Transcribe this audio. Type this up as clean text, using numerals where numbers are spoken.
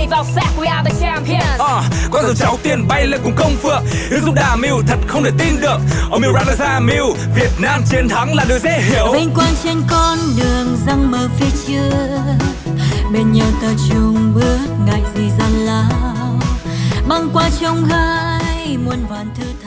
bay vào xác, we are the champions. Con dòng cháu tiền bay lên cùng công phượng, hiếu giúp đà mưu thật không thể tin được. Ở mưu ra ra mưu, Việt Nam chiến thắng là điều dễ hiểu. Vinh quang trên con đường răng mơ phía trước, bên nhau ta chung bước ngại gì gian lao, băng qua trong hai muôn vàn thử thách.